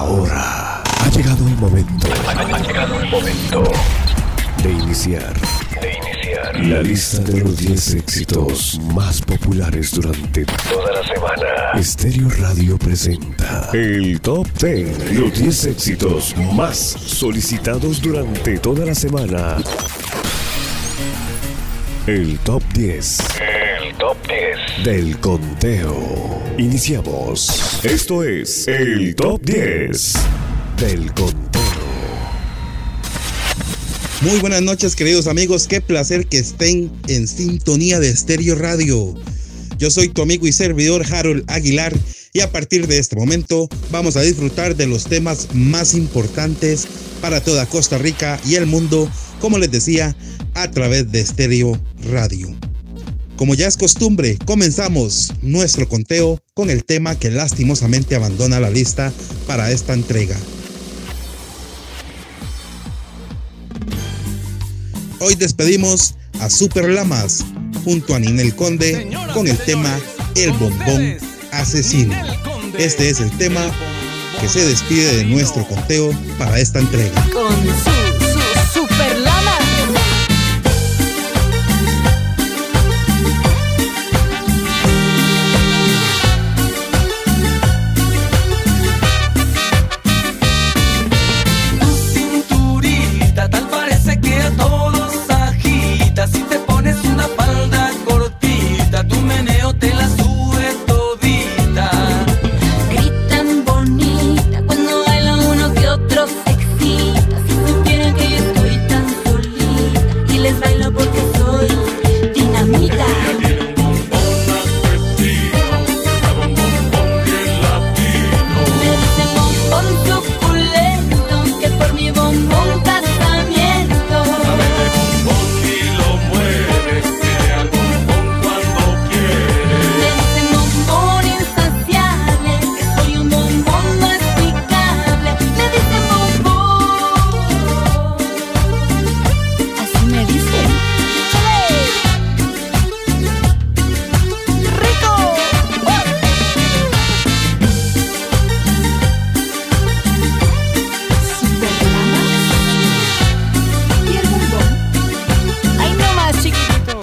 Ahora ha llegado el momento. De iniciar la lista de los 10 éxitos más populares durante toda la semana. Stereo Radio presenta el Top 10. Los 10 éxitos más solicitados durante toda la semana. El Top 10. El Top 10 del conteo. Iniciamos. Esto es el Top 10 del conteo. Muy buenas noches, queridos amigos. Qué placer que estén en sintonía de Stereo Radio. Yo soy tu amigo y servidor Harold Aguilar y a partir de este momento vamos a disfrutar de los temas más importantes para toda Costa Rica y el mundo, como les decía, a través de Stereo Radio. Como ya es costumbre, comenzamos nuestro conteo con el tema que lastimosamente abandona la lista para esta entrega. Hoy despedimos a Super Lamas junto a Ninel Conde con el tema El Bombón Asesino. Este es el tema que se despide de nuestro conteo para esta entrega. Con su Super Lama. Si te pones una falda cortita, tu meneo te la sube todita. Gritan bonita cuando baila uno que otro se excita. Si supieran que yo estoy tan solita y les bailo porque soy dinamita. Ella tiene un bombón asesino, un bombón bien latino. Me dicen bombón suculento, que por mi bombón casamiento. Sabe de bombón y lo mueve, quiere al bombón cuando quiere. Me dicen bombón insaciable, que soy un bombón no explicable. Me dicen bombón, así me dicen. ¡Rico! Super Lamas y el bombón. ¡Ay, no más, chiquitito!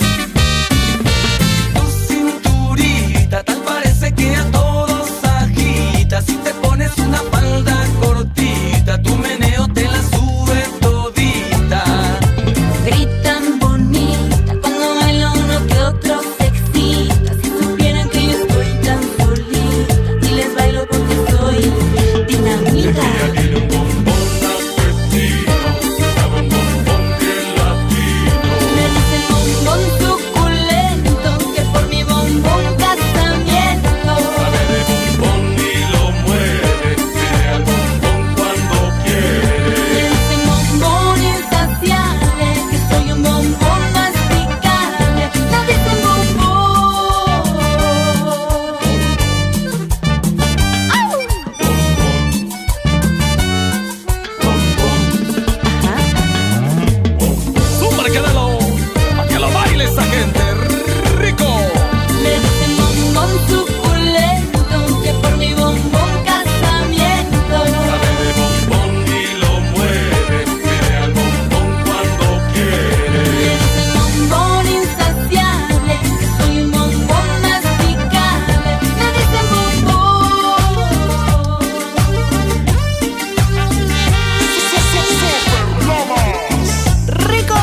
Tu cinturita tal parece que a todos agita. Si te pones una falda cortita, tu meneo te la sube todita. Gritan bonita cuando baila uno que otro se excita. Si supieran que yo estoy tan solita y les bailo porque soy dinamita. Ella tiene un bombón asesino, sabe un bombón bien latino. Me dicen bombón suculento, que por mi bombón casamiento. Sabe de bombón y lo mueve, quiere al bombón cuando Me quiere. dicen bombón insaciable, que soy un bombón no explicable. Me dicen bombón. ¡Au! ¡Súper que lo baile esa gente! ¡Rico! Me dicen bombón suculento, que por mi bombón casamiento. Sabe de bombón y lo mueve, quiere al bombón cuando Me quiere. dicen bombón insaciable, que soy un bombón no explicable. Me dicen bombón. ¡Rico!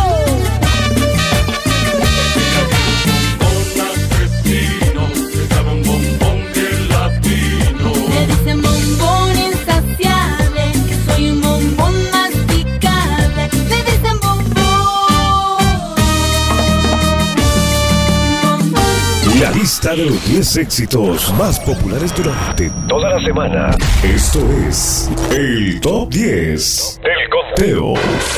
Bombón asesino, sabe un bombón bien latino. Me dicen bombón insaciable, que soy un bombón no explicable. Me dicen bombón. La lista de los 10 éxitos más populares durante toda la semana. Esto es el Top 10 del conteo.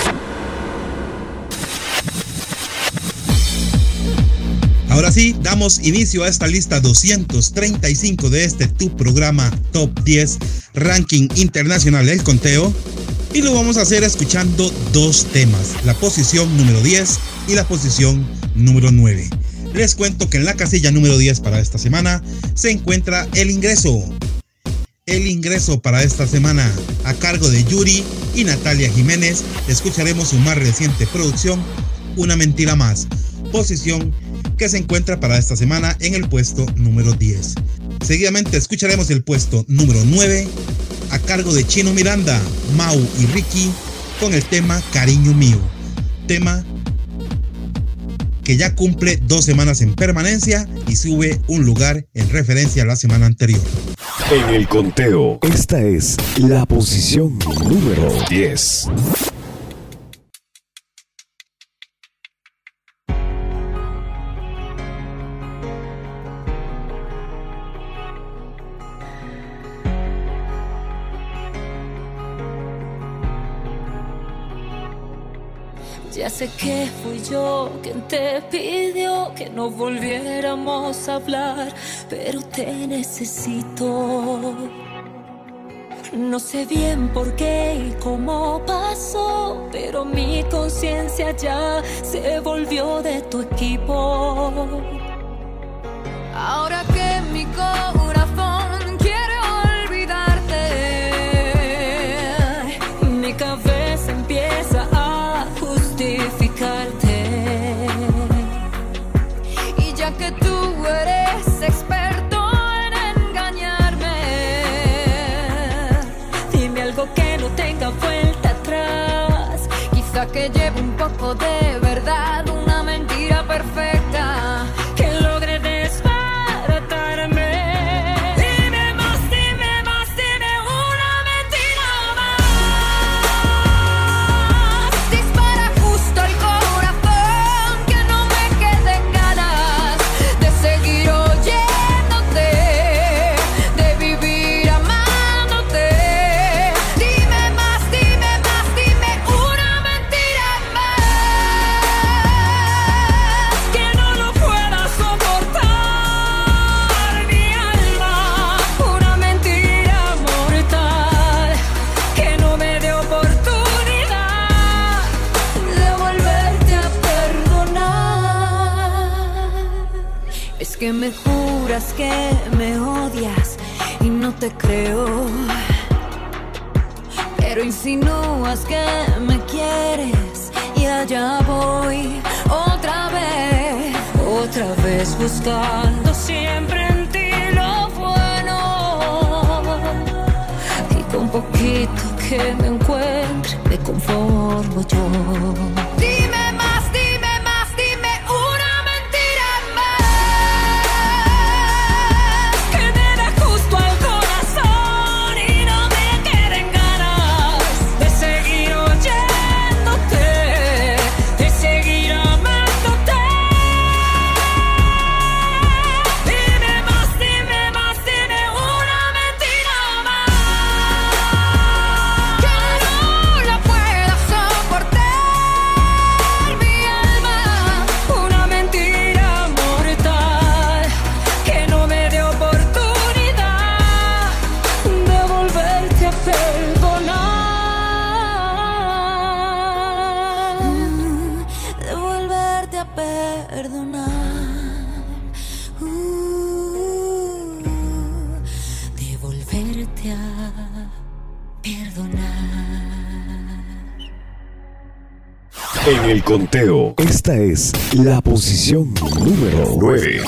Ahora sí, damos inicio a esta lista 235 de este tu programa Top 10 Ranking Internacional del Conteo. Y lo vamos a hacer escuchando dos temas, la posición número 10 y la posición número 9. Les cuento que en la casilla número 10 para esta semana se encuentra El Ingreso. el ingreso para esta semana. A cargo de Yuri y Natalia Jiménez, escucharemos su más reciente producción, Una Mentira Más, posición que se encuentra para esta semana en el puesto número 10. Seguidamente escucharemos el puesto número 9, a cargo de Chino Miranda, Mau y Ricky, con el tema Cariño Mío, tema que ya cumple 2 semanas en permanencia y sube un lugar en referencia a la semana anterior. En el conteo, esta es la posición número 10. Ya sé que fui yo quien te pidió que no volviéramos a hablar, pero te necesito. No sé bien por qué y cómo pasó, pero mi conciencia ya se volvió de tu equipo. Ahora que mi corazón quiere olvidarte, mi cabeza empieza a justificarte. Y ya que tú eres experto en engañarme, dime algo que no tenga vuelta atrás. Quizá que lleve un poco de verdad, una mentira perfecta que logre desbaratarme. Dime más, dime una mentira más. Dispara justo el corazón, que no me queden ganas de seguir oyéndote, de vivir amándote. Dime más, dime una mentira más, que no lo pueda soportar mi alma. Una mentira mortal que no me dé oportunidad de volverte a perdonar. Es que me juras que me odias y no te creo, pero insinúas que me quieres y allá voy otra vez buscando siempre en ti lo bueno, y con poquito que me encuentre me conformo yo. Dime más, dime una mentira más, que me dé justo al corazón y no me queden ganas de seguir oyéndote, de seguir amándote. Dime más, dime una mentira más, que no la pueda soportar mi alma. Una mentira mortal que no me dé oportunidad de volverte a perdonar, de volverte a perdonar, de volverte a perdonar. En el conteo, esta es la posición número 9.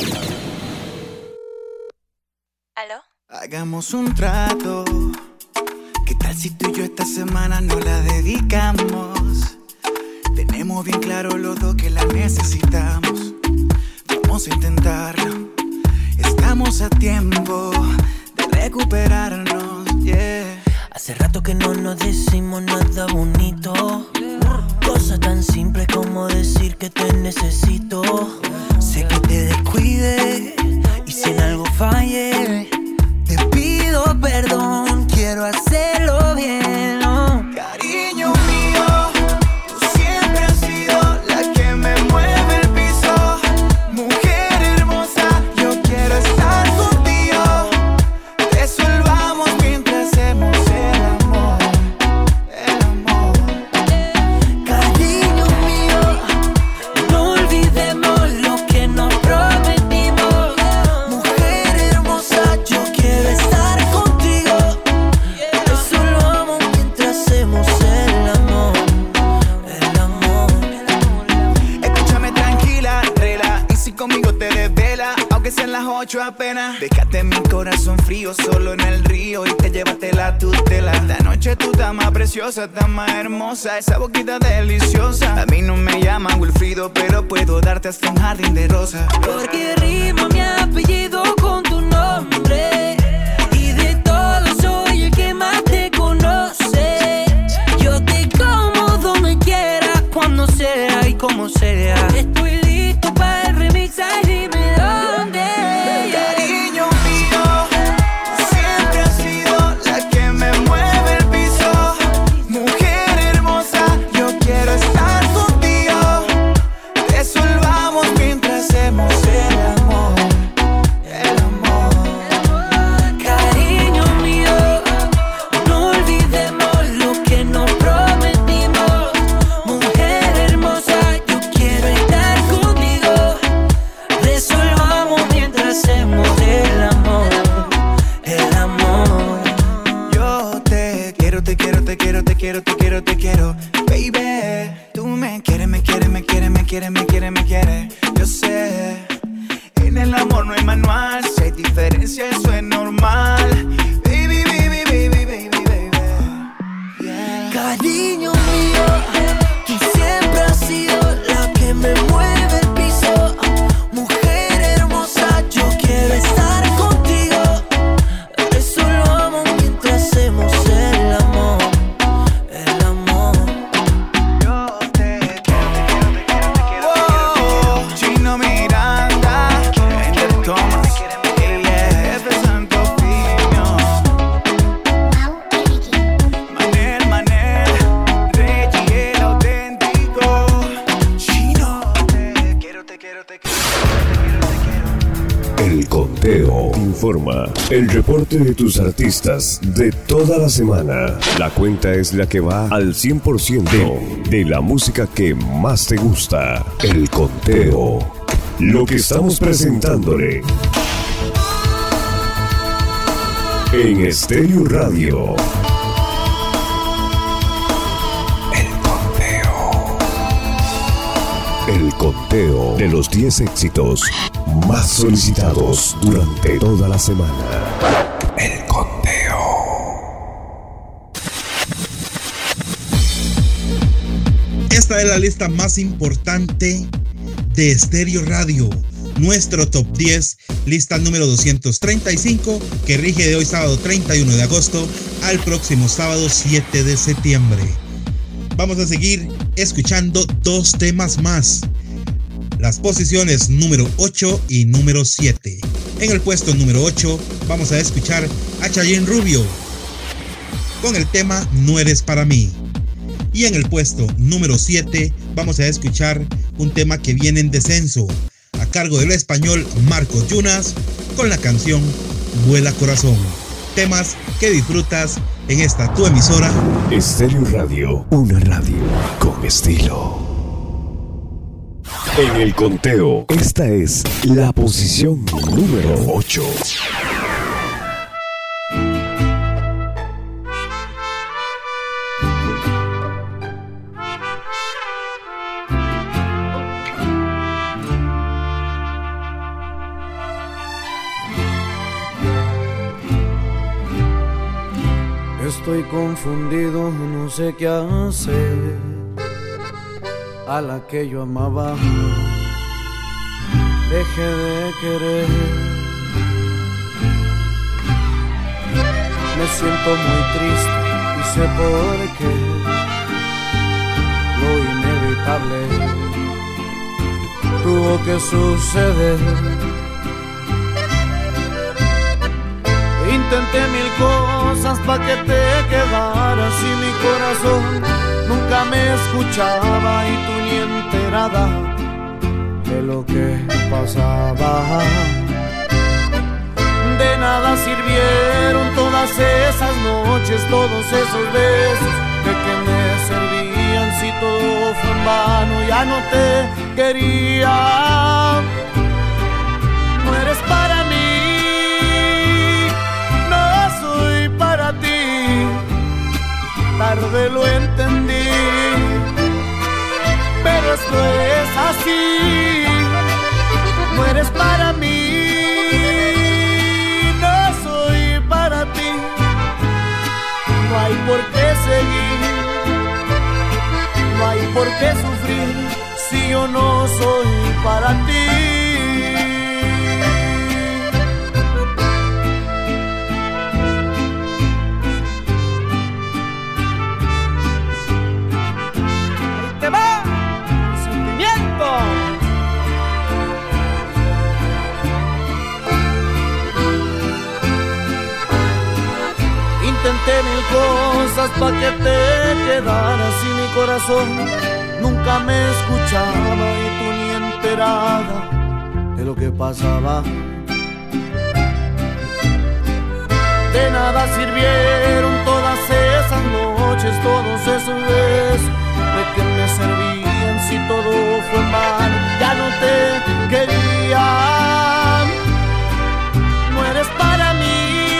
¿Aló? Hagamos un trato. ¿Qué tal si tú y yo esta semana no la dedicamos? Tenemos bien claro los dos que la necesitamos. Vamos a intentarlo. Estamos a tiempo de recuperarnos, yeah. Hace rato que no nos decimos nada bonito. Cosa tan simple como decir que te necesito. Sé que te descuide y si en algo falle, te pido perdón, quiero hacerlo bien, ¿no? Cariño mío, tú siempre has sido la que me mueve el piso. Mujer hermosa, yo quiero estar contigo. Resolvamos mientras hacemos el amor, el amor. Cariño mío, no olvidemos lo que nos prometimos. Mujer hermosa, mucha pena. Dejaste mi corazón frío solo en el río y te llevaste la tutela. Esta noche tú estás más preciosa, estás más hermosa, esa boquita deliciosa. A mí no me llaman Wilfrido, pero puedo darte hasta un jardín de rosa. Porque rima mi apellido con tu nombre y de todos soy el que más te conoce. Yo te como donde quiera, cuando sea y como sea. Estoy listo para el remix, ay, dime dónde. Cariño mío, siempre has sido la que me mueve el piso. Mujer hermosa, yo quiero estar contigo. Resolvamos mientras hacemos el amor. El amor. Cariño mío, no olvidemos lo que nos prometimos. Mujer hermosa, yo quiero estar contigo. Resolvamos mientras hacemos el amor. El amor. Yo te quiero, te quiero, te quiero, te quiero, te quiero, te quiero, baby. Tú me quieres, me quieres, me quieres, me quieres, me quieres, me quieres. Yo sé, en el amor no hay manual. Si hay diferencia, eso es normal. Baby, baby, baby, baby, baby. Yeah. Cariño mío, tú siempre has sido la que me mueve el piso. Mujer hermosa, yo quiero estar contigo. Resolvamos mientras hacemos el amor. El amor. Yo te quiero, te quiero, te quiero, te quiero, oh, Chino Miranda, Angel Thomas, Jefe Santofimio, Manel, Reggie el auténtico. Chino, te quiero, te quiero, te quiero, te quiero, te quiero. El Conteo informa el reporte de tus artistas de toda la semana. La cuenta es la que va al 100% de la música que más te gusta. El Conteo. Lo que estamos presentándole en Estéreo Radio. El conteo de los 10 éxitos más solicitados durante toda la semana. El conteo. Esta es la lista más importante de Estéreo Radio. Nuestro top 10, lista número 235, que rige de hoy sábado 31 de agosto al próximo sábado 7 de septiembre. Vamos a seguir escuchando dos temas más. Las posiciones número 8 y número 7. En el puesto número 8 vamos a escuchar a Chayanne Rubio con el tema No Eres Para Mí. Y en el puesto número 7 vamos a escuchar un tema que viene en descenso, a cargo del español Marcos Yunas, con la canción Vuela Corazón. Temas que disfrutas en esta tu emisora Estéreo Radio, una radio con estilo. En el conteo, esta es la posición número 8. Estoy confundido, no sé qué hacer. A la que yo amaba, dejé de querer. Me siento muy triste y sé por qué. Lo inevitable tuvo que suceder. Intenté mil cosas pa' que te quedaras y mi corazón nunca me escuchaba y tú ni enterada de lo que pasaba. De nada sirvieron todas esas noches, todos esos besos de que me servían. Si todo fue en vano, ya no te quería. No eres para mí, para ti, tarde lo entendí, pero esto es así, no eres para mí. hay por qué seguir, no hay por qué sufrir si yo no soy para ti. Ahí te va, sentimiento. Intenté mil cosas pa' que te quedaras y mi corazón nunca me escuchaba y tú ni enterada de lo que pasaba. De nada sirvieron todas esas noches, todos esos besos de que me servían si todo fue en vano. Ya no te quería, no eres para mí.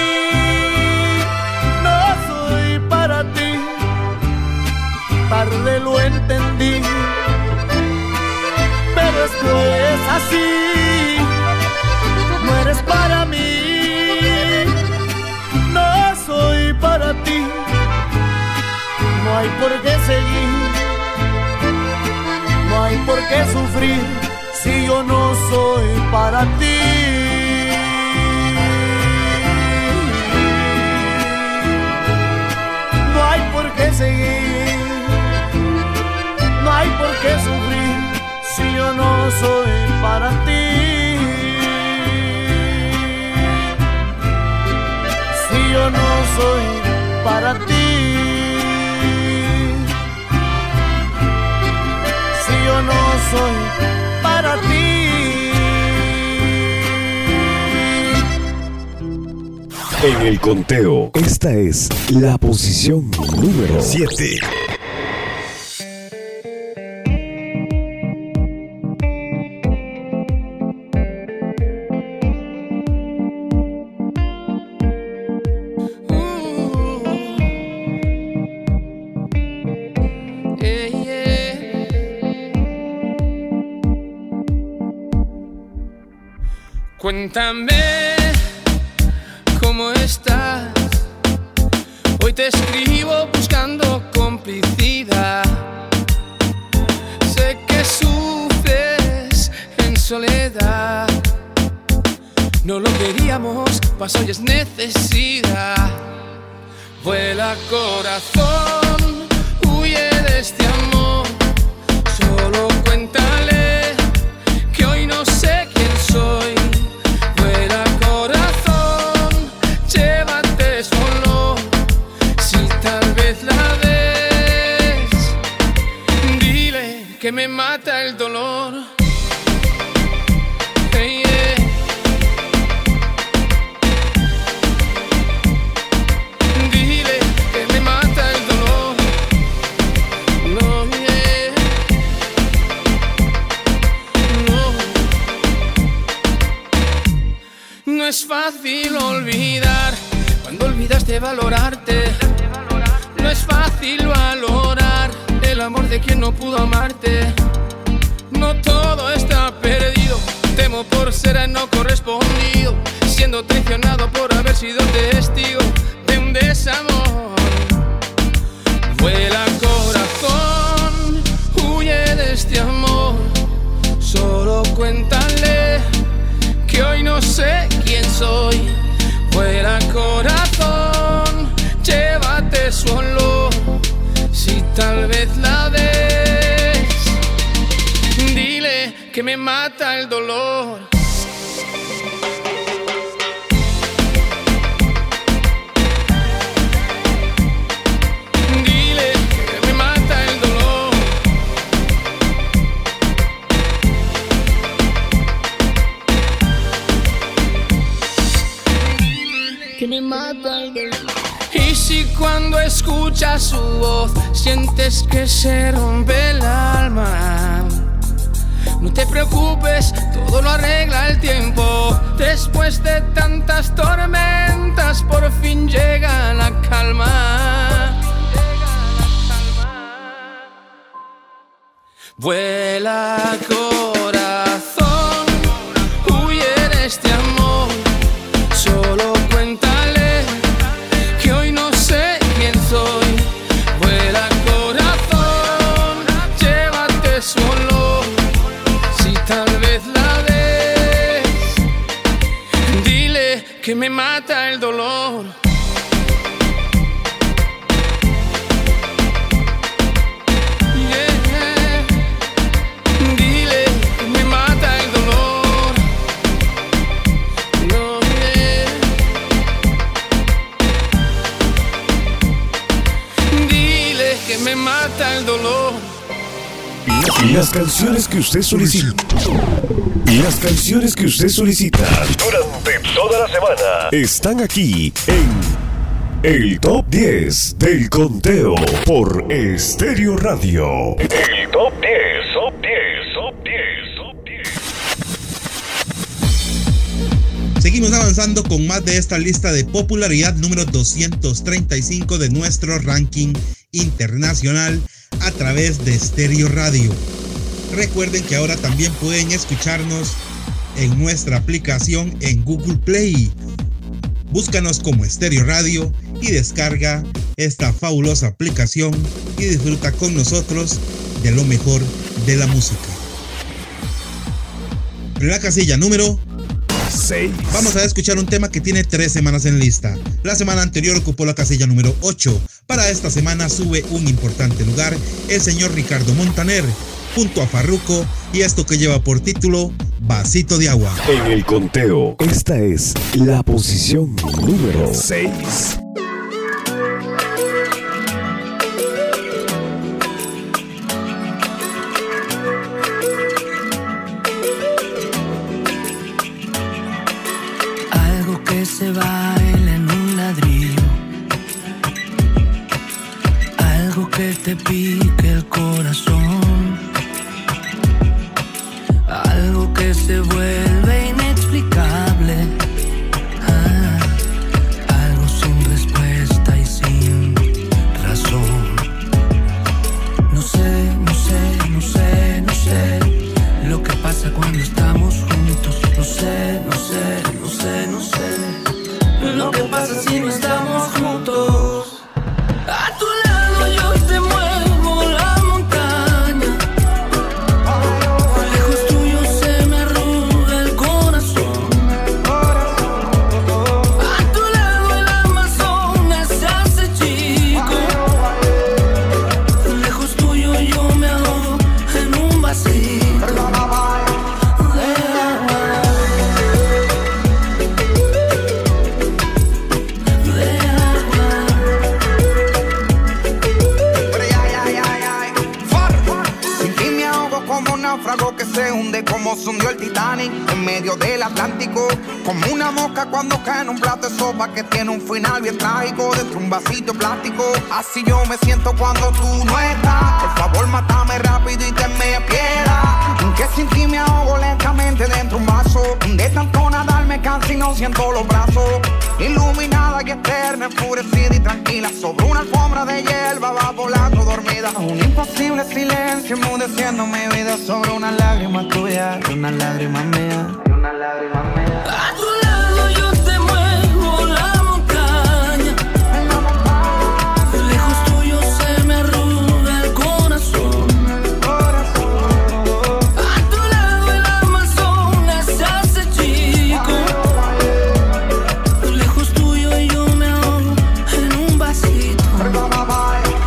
Tarde lo entendí, pero esto es así. No eres para mí, no soy para ti. No hay por qué seguir, no hay por qué sufrir si yo no soy para ti. No hay por qué seguir, no hay por qué sufrir si yo no soy para ti. Si yo no soy para ti. Si yo no soy para ti. En el conteo, esta es la posición número 7. Cuéntame cómo estás. Hoy te escribo buscando complicidad. Sé que sufres en soledad. No lo queríamos, pasó y es necesidad. Vuela corazón, huye de este amor. Solo cuéntale que hoy no sé quién soy. Vuela corazón, llévate solo. Si tal vez la ves, dile que me mata el dolor. Hey, yeah. Dile que me mata el dolor. No, yeah. No. No es fácil olvidar cuando olvidaste valorarte. No es fácil valorar el amor de quien no pudo amarte. No todo está perdido, temo por ser no correspondido, siendo traicionado por haber sido testigo de un desamor. Vuela corazón, huye de este amor. Solo cuéntale que hoy no sé quién soy. Vuela corazón, llévate su olor. Si tal vez la ves, dile que me mata el dolor. Dile que me mata el dolor. Que me mata el dolor. Y si cuando escuchas su voz sientes que se rompe el alma, no te preocupes, todo lo arregla el tiempo. Después de tantas tormentas, por fin llega la calma. Vuela corazón, huye de este amor. Solo cuéntale que hoy no sé quién soy. me mata el dolor. Las canciones que usted solicita. Las canciones que usted solicita durante toda la semana están aquí en el Top 10 del Conteo por Estéreo Radio. El Top 10, Top 10, Top 10, Top 10. Seguimos avanzando con más de esta lista de popularidad número 235 de nuestro ranking internacional a través de Estéreo Radio. Recuerden que ahora también pueden escucharnos en nuestra aplicación en Google Play. Búscanos como Estéreo Radio y descarga esta fabulosa aplicación y disfruta con nosotros de lo mejor de la música. En la casilla número 6 vamos a escuchar un tema que tiene 3 semanas en lista. La semana anterior ocupó la casilla número 8. Para esta semana sube un importante lugar el señor Ricardo Montaner junto a Farruko y esto que lleva por título Vasito de Agua. En el conteo, esta es la posición número 6. Algo que se baila en un ladrillo, algo que te pique el corazón, algo que se vuelve inexplicable, algo sin respuesta y sin razón. No sé, no sé, no sé, no sé lo que pasa cuando estamos juntos. No sé, no sé, no sé, no sé lo que pasa si no estamos juntos. A tu lado yo te muevo la montaña, lejos tuyo se me arruga el corazón. A tu lado el Amazonas se hace chico, lejos tuyo yo me ahogo en un vasito de agua. Náufrago que se hunde como se hundió el Titanic en medio del Atlántico, como una mosca cuando cae en un plato de sopa que tiene un final bien trágico dentro de un vasito plástico. Así yo me siento cuando tú no estás. Por favor mátame rápido y tenme piedad, que sin ti me ahogo lentamente dentro de un vaso. De tanto nadar me canso y no siento los brazos. Iluminada y eterna, enfurecida y tranquila, sobre una alfombra de hierba va volando dormida. Un imposible silencio enmudeciendo mi vida sobre una lágrima tuya y una lágrima mía. A tu lado yo te muevo la montaña, lejos tuyo se me arruga el corazón. A tu lado el Amazonas se hace chico, lejos tuyo yo me ahogo en un vasito de agua.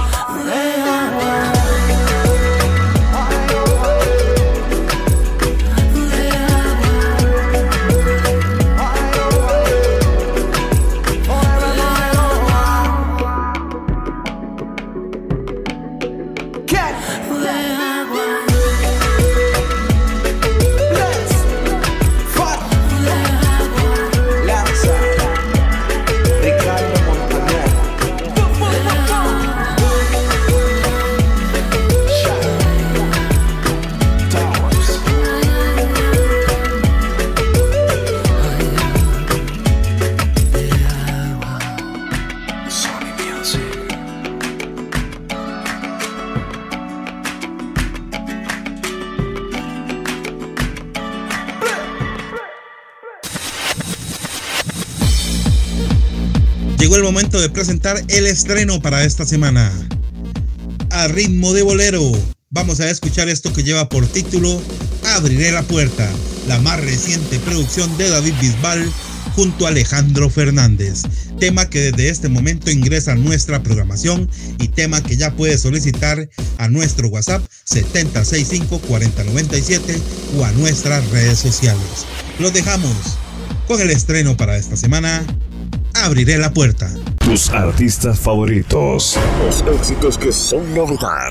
Llegó el momento de presentar el estreno para esta semana. A ritmo de bolero, vamos a escuchar esto que lleva por título Abriré la puerta, la más reciente producción de David Bisbal junto a Alejandro Fernández. Tema que desde este momento ingresa a nuestra programación y tema que ya puedes solicitar a nuestro WhatsApp 7065-4097 o a nuestras redes sociales. Los dejamos con el estreno para esta semana, Abriré la puerta. Tus artistas favoritos. Los éxitos que son novedad.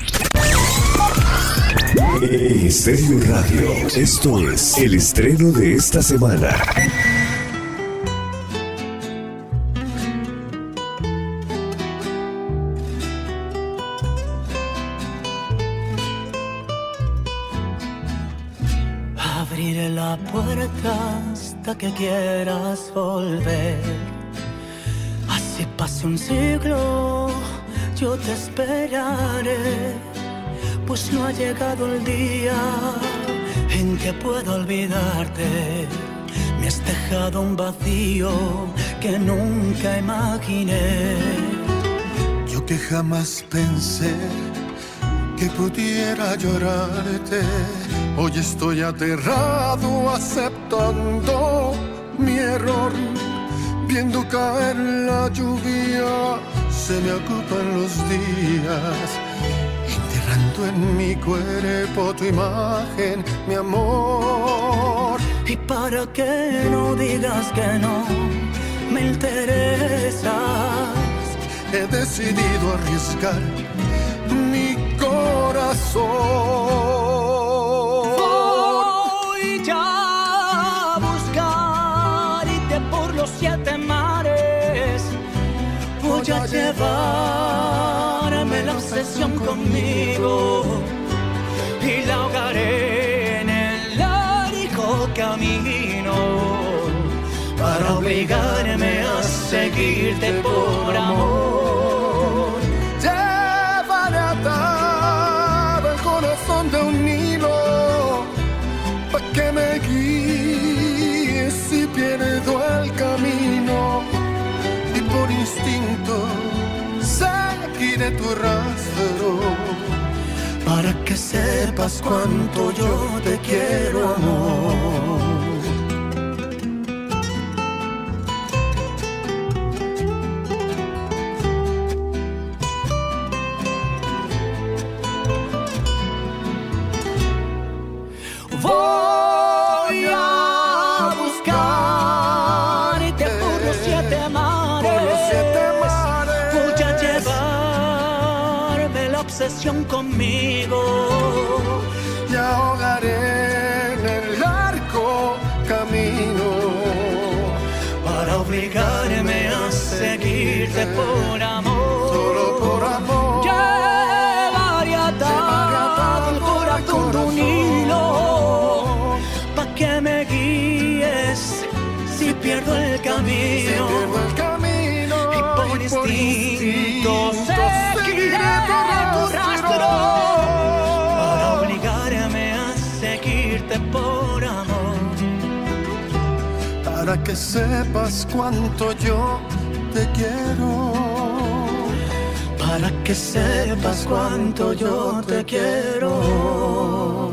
Estéreo Radio. Esto es el estreno de esta semana. Abriré la puerta hasta que quieras volver. Así pase un siglo, yo te esperaré. Pues no ha llegado el día en que pueda olvidarte. Me has dejado un vacío que nunca imaginé. Yo que jamás pensé que pudiera llorarte. Hoy estoy aterrado aceptando mi error. Viendo caer la lluvia, se me ocupan los días. En mi cuerpo tu imagen, mi amor. Y para que no digas que no me interesas, he decidido arriesgar mi corazón. Voy ya a buscarte por los 7 mares. Voy a llevarme la obsesión conmigo y la ahogaré en el largo camino para obligarme a seguirte por amor. Llevaré atado el corazón de un hilo para que me guíes si pierdo el camino y por instinto seguiré tu rastro para que sepas cuánto yo te quiero, amor. Voy a buscarte por los 7 mares. Voy a llevarme la obsesión conmigo y ahogaré en el largo camino para obligarme a seguirte por amor. Solo por amor. Llevaré atado el corazón de un hilo pa' que me guíes si pierdo el camino. Y por instinto seguiré tu rastro para obligarme a seguirte por amor. Para que sepas cuánto yo te quiero. Para que sepas cuánto yo te quiero.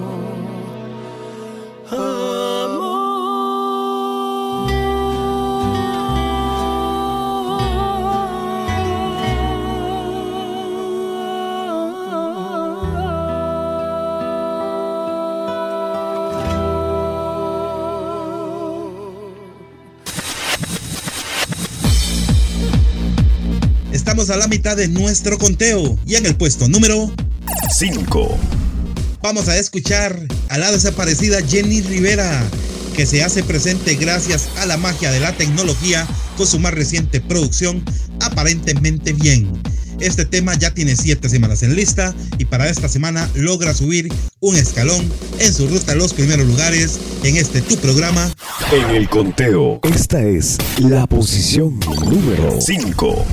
Estamos a la mitad de nuestro conteo y en el puesto número 5 vamos a escuchar a la desaparecida Jenny Rivera, que se hace presente gracias a la magia de la tecnología con su más reciente producción, Aparentemente Bien. Este tema ya tiene 7 semanas en lista y para esta semana logra subir un escalón en su ruta a los primeros lugares en este tu programa. En el conteo, esta es la posición número 5.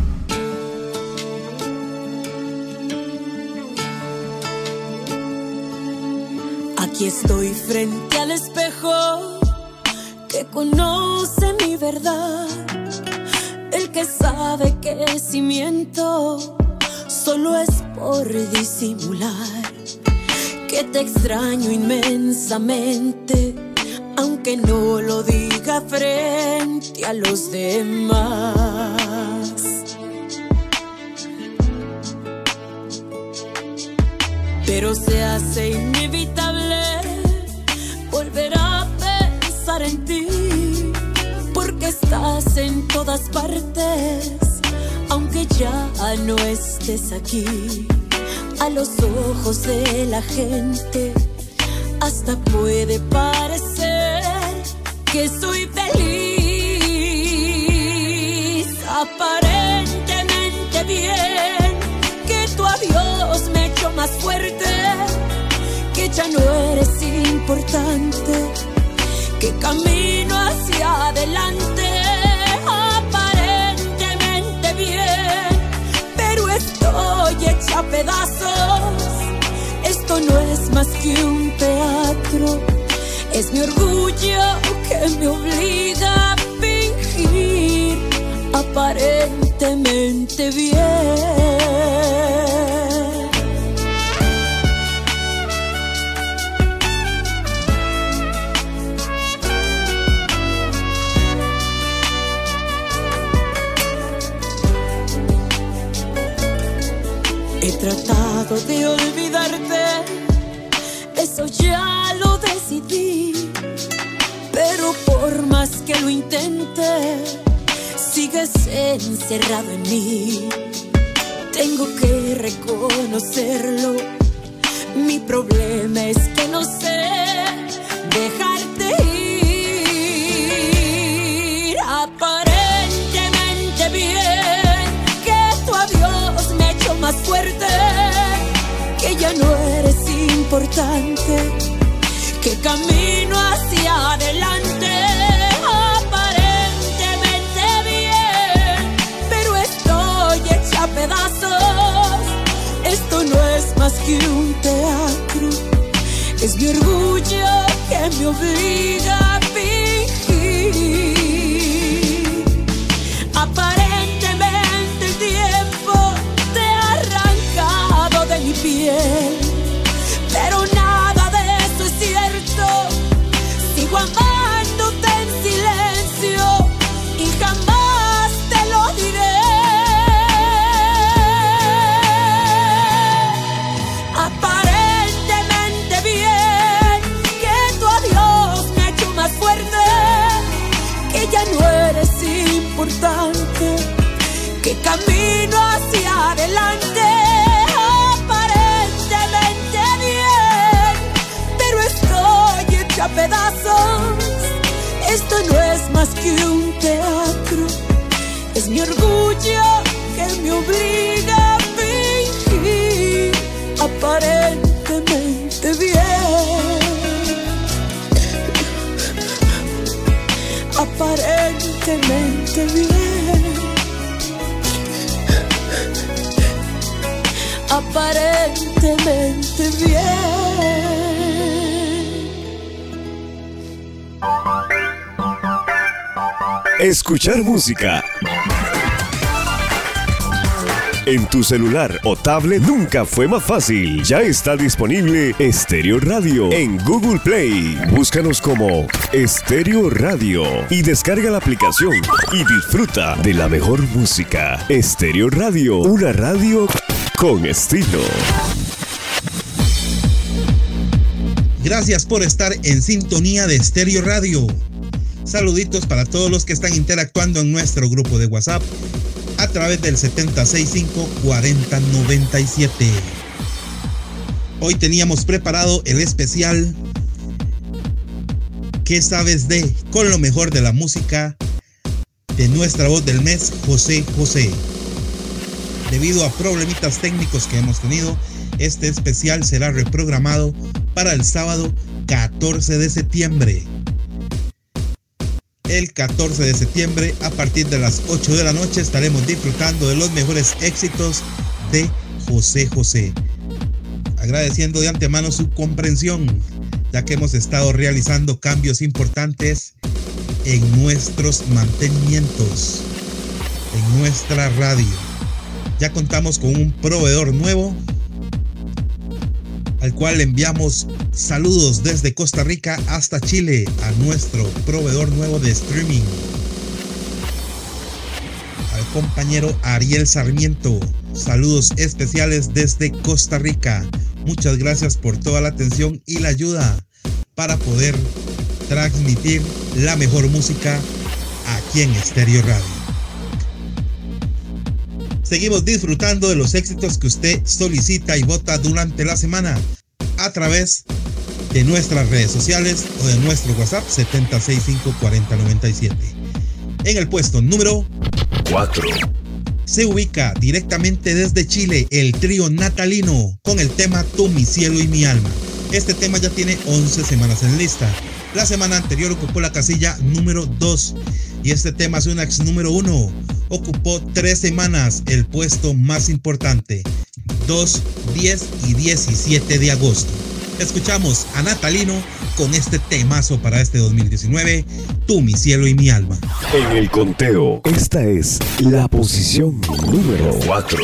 Aquí estoy frente al espejo que conoce mi verdad, el que sabe que si miento solo es por disimular, que te extraño inmensamente, aunque no lo diga frente a los demás. Pero se hace inevitable volver a en ti, porque estás en todas partes, que ya no estés aquí. A los ojos de la gente hasta puede parecer que soy feliz. Aparentemente bien, que tu adiós me echó más fuerte, que ya no eres importante, que camino hacia adelante. Aparentemente bien, pero estoy hecha a pedazos. Esto no es más que un teatro, es mi orgullo que me obliga a fingir aparentemente bien. He tratado de olvidarte, eso ya lo decidí, pero por más que lo intente, sigues encerrado en mí. Tengo que reconocerlo, mi problema es que no sé dejarte ir. Aparentemente bien, que tu adiós me echó más fuerte, que ya no eres importante, que camino hacia adelante. Aparentemente bien, pero estoy hecha a pedazos. Esto no es más que un teatro, es mi orgullo que me obliga a fingir. Aparentemente el tiempo te ha arrancado de mi piel, pero nada de eso es cierto. Sigo amándote en silencio y jamás te lo diré. Aparentemente bien, que tu adiós me ha hecho más fuerte, que ya no eres importante, que camino hacia adelante. Aparentemente bien, pero estoy hecha a pedazos. Esto no es más que un teatro, es mi orgullo que me obliga a fingir aparentemente bien. Aparentemente bien. Aparentemente bien. Escuchar música en tu celular o tablet nunca fue más fácil. Ya está disponible Estéreo Radio en Google Play. Búscanos como Estéreo Radio y descarga la aplicación y disfruta de la mejor música. Estéreo Radio, una radio con estilo. Gracias por estar en sintonía de Estéreo Radio. Saluditos para todos los que están interactuando en nuestro grupo de WhatsApp a través del 765-4097. Hoy teníamos preparado el especial ¿Qué sabes de? Con lo mejor de la música de nuestra voz del mes, José José. Debido a problemitas técnicos que hemos tenido, este especial será reprogramado para el sábado 14 de septiembre. El 14 de septiembre, a partir de las 8 de la noche, estaremos disfrutando de los mejores éxitos de José José. Agradeciendo de antemano su comprensión, ya que hemos estado realizando cambios importantes en nuestros mantenimientos, en nuestra radio. Ya contamos con un proveedor nuevo, al cual le enviamos saludos desde Costa Rica hasta Chile a nuestro proveedor nuevo de streaming, al compañero Ariel Sarmiento. Saludos especiales desde Costa Rica. Muchas gracias por toda la atención y la ayuda para poder transmitir la mejor música aquí en Estéreo Radio. Seguimos disfrutando de los éxitos que usted solicita y vota durante la semana a través de nuestras redes sociales o de nuestro WhatsApp 7654097. En el puesto número 4 se ubica directamente desde Chile el trío natalino con el tema Tú, mi cielo y mi alma. Este tema ya tiene 11 semanas en lista. La semana anterior ocupó la casilla número 2 y este tema es un ex número 1. Ocupó 3 semanas el puesto más importante, 2, 10 y 17 de agosto. Escuchamos a Natalino con este temazo para este 2019, Tú, mi cielo y mi alma. En el conteo, esta es la posición número 4.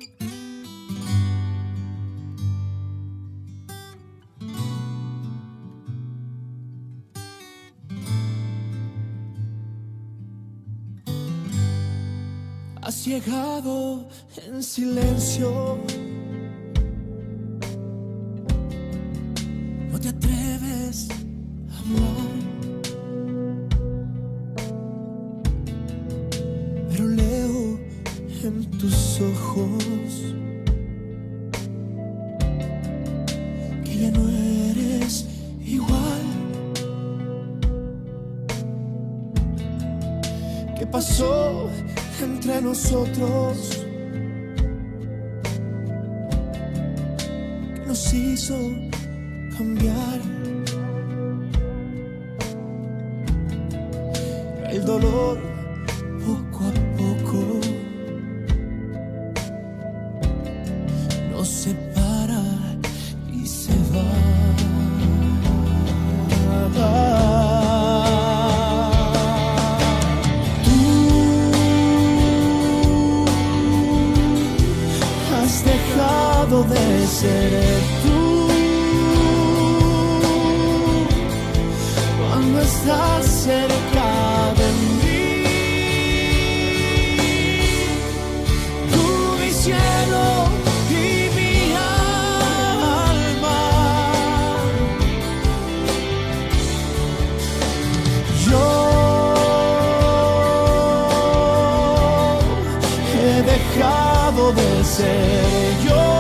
Has llegado en silencio, no te atreves a hablar, pero leo en tus ojos que ya no eres igual. ¿Qué pasó entre nosotros? ¿Qué nos hizo cambiar? El dolor poco a poco nos separa y se va. De ser tú cuando estás cerca de mí, tú mi cielo y mi alma. Yo he dejado de ser yo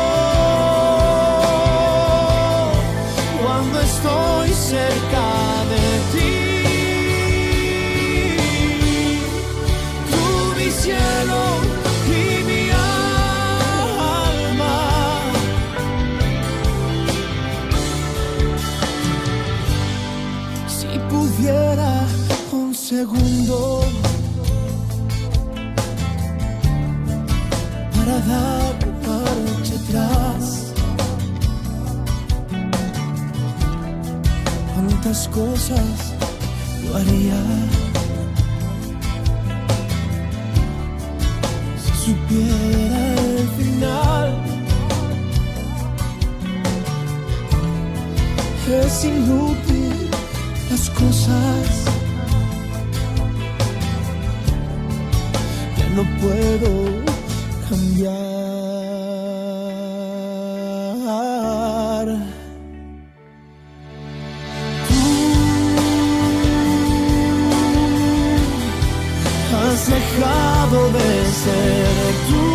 cerca de ti, tú mi cielo y mi alma. Si pudiera un segundo para dar marcha atrás, cuántas cosas yo haría si supiera el final. Es inútil las cosas, ya no puedo cambiar. Has dejado de ser tú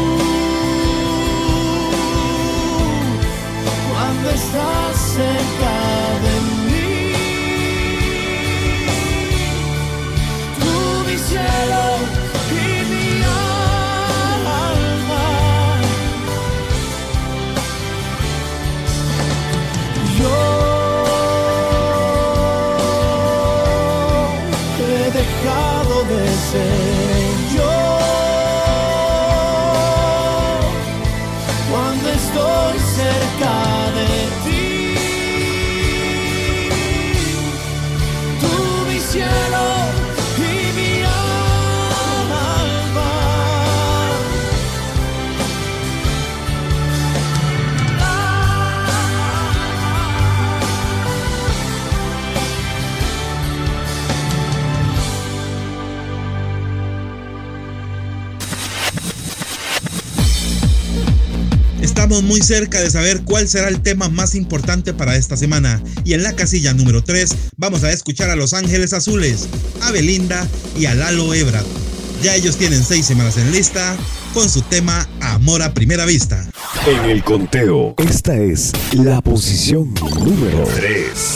cuando estás cerca de mí, tú mi cielo y mi alma. Yo he dejado de ser cerca de ti, tú mi cielo y mi alma. Estamos muy cerca de saber cuál será el tema más importante para esta semana. Y en la casilla número 3 vamos a escuchar a Los Ángeles Azules, a Belinda y a Lalo Ebrard. Ya ellos tienen 6 semanas en lista con su tema Amor a Primera Vista. En el conteo, esta es la posición número 3.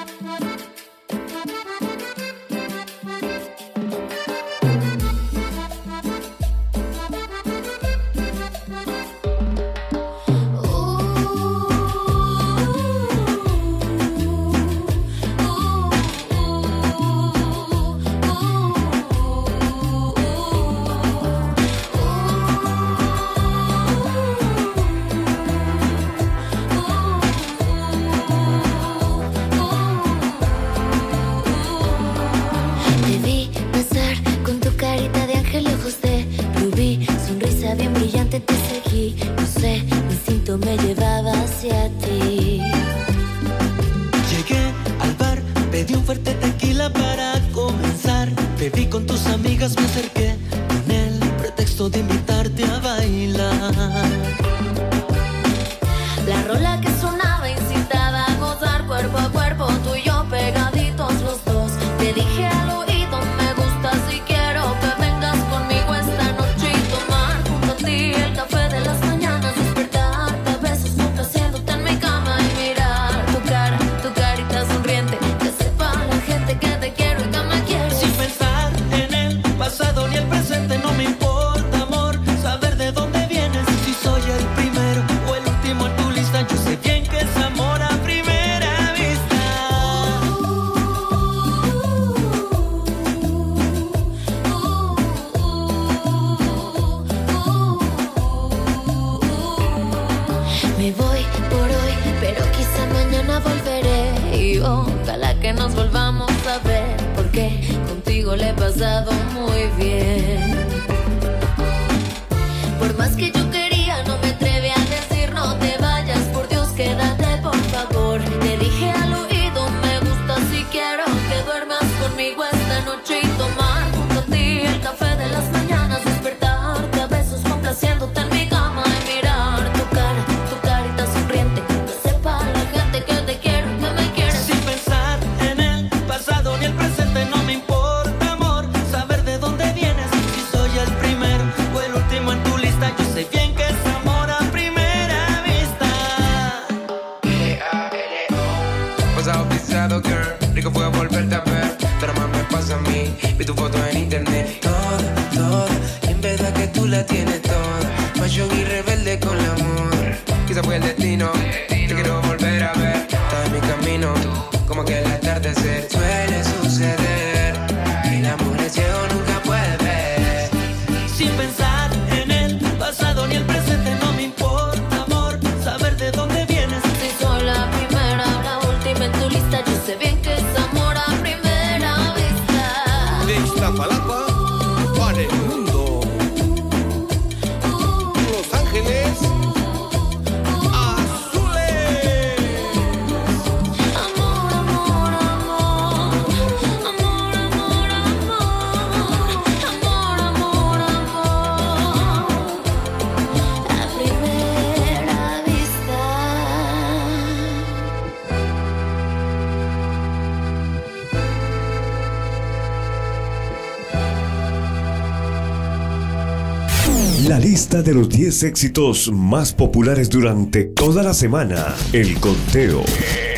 La lista de los 10 éxitos más populares durante toda la semana. El conteo.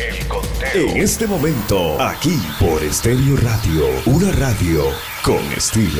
En este momento, aquí por Estéreo Radio. Una radio con estilo.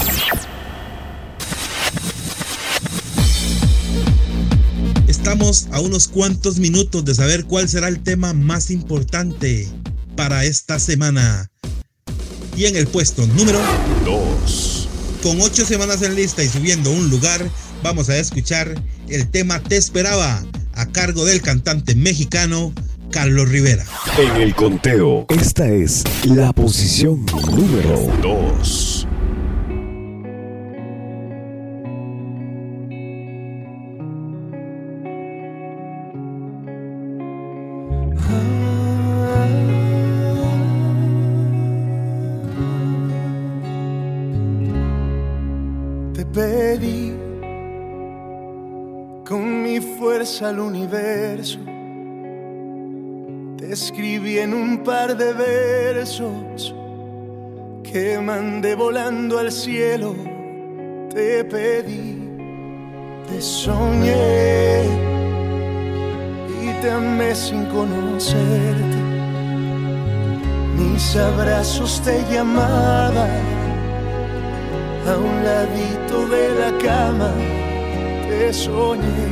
Estamos a unos cuantos minutos de saber cuál será el tema más importante para esta semana. Y en el puesto número 2. Con 8 semanas en lista y subiendo un lugar, vamos a escuchar el tema Te Esperaba, a cargo del cantante mexicano Carlos Rivera. En el conteo, esta es la posición número 2. Pedí con mi fuerza al universo, te escribí en un par de versos que mandé volando al cielo te pedí, te soñé y te amé sin conocerte. Mis abrazos te llamaban a un ladito de la cama, te soñé,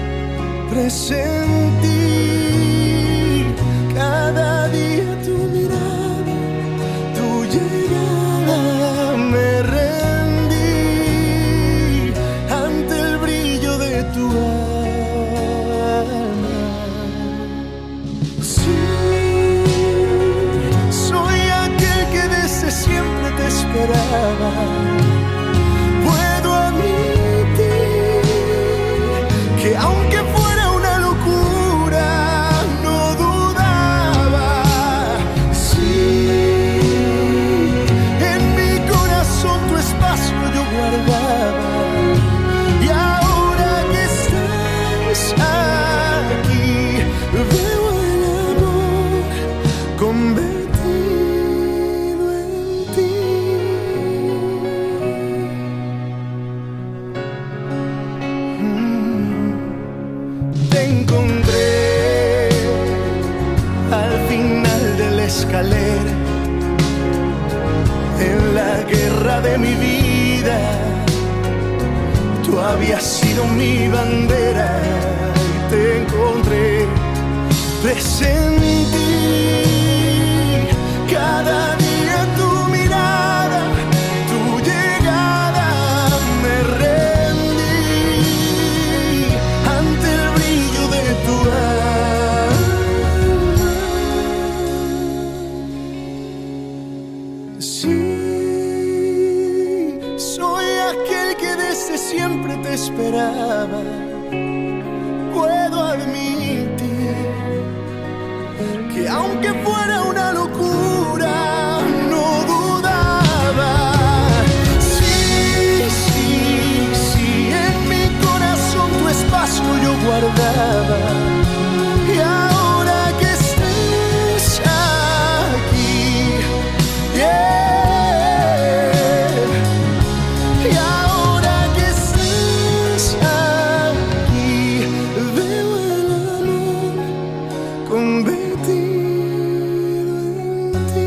presentí cada día tu mirada, tu llegada, me rendí ante el brillo de tu alma. Sí, soy aquel que desde siempre te esperaba. Puedo admitir que aunque fuera una locura, no dudaba. Sí, en mi corazón tu espacio yo guardaba. Y ahora que estás aquí, veo el amor convertido en ti. Te encontré al final de la escalera, en la guerra de mi vida. Tú habías sido mi bandera y te encontré, presentí cada día tu mirada, tu llegada, me rendí ante el brillo de tu alma. Sí, soy aquel que desde siempre te esperaba. Puedo admitir que aunque fuera una locura, no dudaba. Sí, sí, sí, en mi corazón tu espacio yo guardaba. Y ahora que estés aquí, yeah. Y ahora que estés aquí, veo el amor convertido en ti.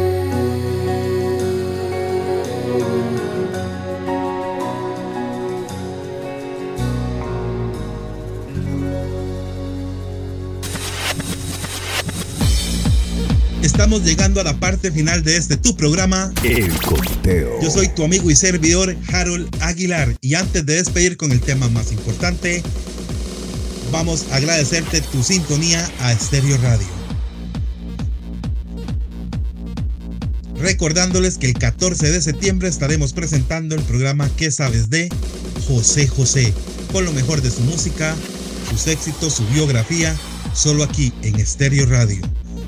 Estamos llegando a la parte final de este tu programa, El Conteo. Yo soy tu amigo y servidor Harold Aguilar, y antes de despedir con el tema más importante, vamos a agradecerte tu sintonía a Estéreo Radio. Recordándoles que el 14 de septiembre estaremos presentando el programa ¿Qué sabes de José José? Con lo mejor de su música, sus éxitos, su biografía, solo aquí en Estéreo Radio.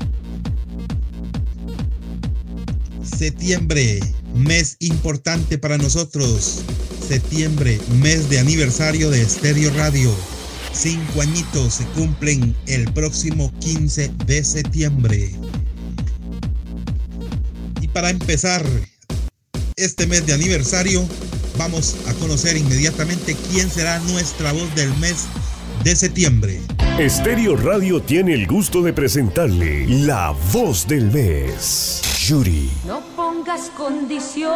Septiembre, mes importante para nosotros. Septiembre, mes de aniversario de Estéreo Radio. 5 añitos se cumplen el próximo 15 de septiembre. Y para empezar este mes de aniversario, vamos a conocer inmediatamente quién será nuestra voz del mes de septiembre. Estéreo Radio tiene el gusto de presentarle la voz del mes, Yuri. No pongas condiciones,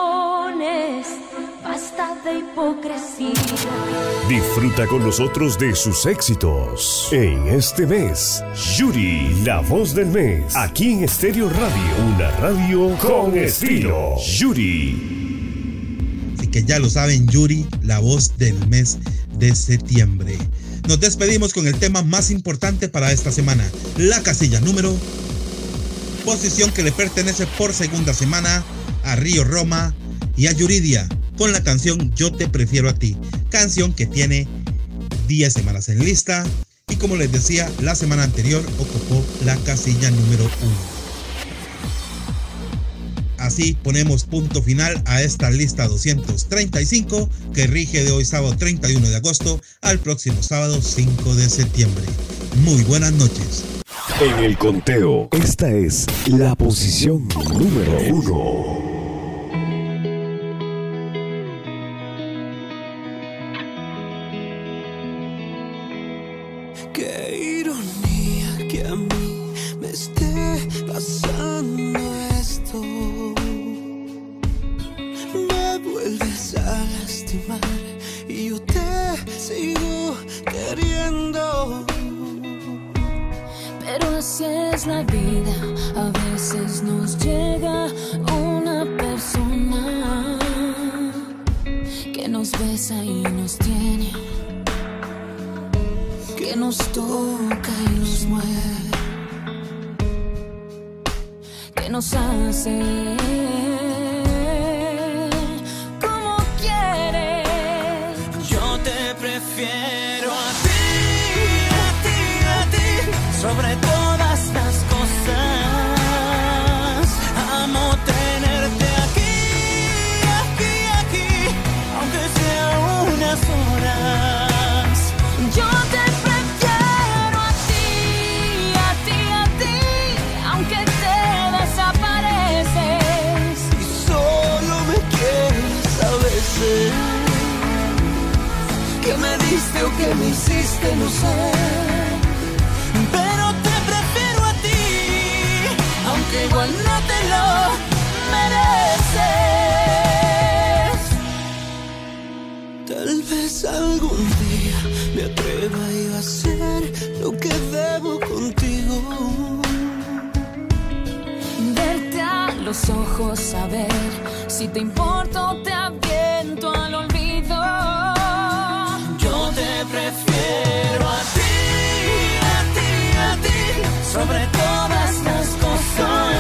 basta de hipocresía. Disfruta con nosotros de sus éxitos. En este mes, Yuri, la voz del mes. Aquí en Estéreo Radio, una radio con estilo. Yuri. Así que ya lo saben, Yuri, la voz del mes de septiembre. Nos despedimos con el tema más importante para esta semana, la casilla número, posición que le pertenece por segunda semana a Río Roma y a Yuridia, con la canción Yo te prefiero a ti, canción que tiene 10 semanas en lista y, como les decía, la semana anterior ocupó la casilla número 1. Así ponemos punto final a esta lista 235 que rige de hoy sábado 31 de agosto al próximo sábado 5 de septiembre. Muy buenas noches. En el conteo, esta es la posición número 1. Qué ironía que a mí me esté pasando esto. Me vuelves a lastimar y yo te sigo queriendo. Pero así es la vida, a veces nos llega una persona que nos besa y nos tiene, que nos toca y nos mueve, que nos hace como quiere. Yo te prefiero a ti, a ti, a ti, sobre todas las cosas. Amo tenerte aquí, aquí, aquí, aunque sea unas horas. Yo te prefiero a ti, a ti, a ti, aunque te desapareces. Y solo me quieres a veces. ¿Qué me diste o qué me hiciste? No sé. Pero te prefiero a ti, aunque igual no te lo mereces. Tal vez algún día me atreva y a hacer lo que debo contigo. Verte a los ojos, saber si te importo, te aviento al olvido. Yo te prefiero a ti, a ti, a ti, sobre todas las cosas.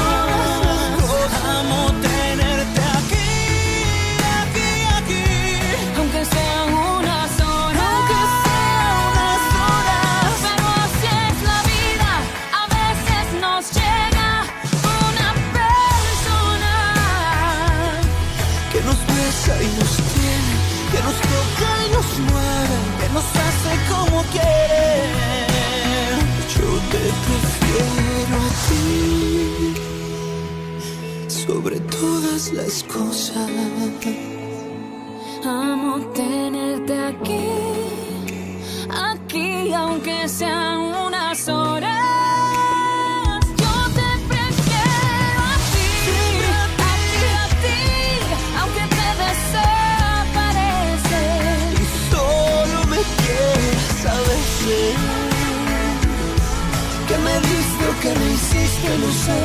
Amo tenerte aquí, aquí, aquí, Aunque sean unas horas, aunque sean unas horas. pero así es la vida, a veces nos llega una persona Que nos besa y nos tiene, que nos toca y nos mueve, que nos hace como quiere. Yo te prefiero a ti, sobre todas las cosas. Amo tenerte aquí, aquí, aunque sean unas horas. Yo te prefiero a ti, a ti, a ti, aunque te desapareces. Y solo me quieres a veces. ¿Qué me diste o qué me hiciste? No sé.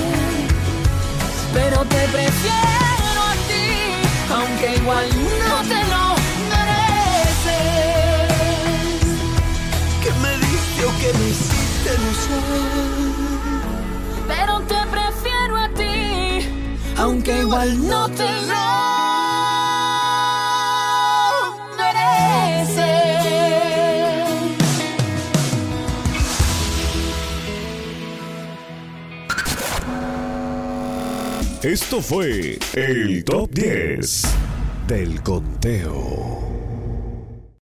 Pero te prefiero a ti, aunque igual no te lo mereces. ¿Qué me diste o qué me hiciste? No sé. Pero te prefiero a ti, aunque igual no te lo mereces. Esto fue el Top 10 del Conteo.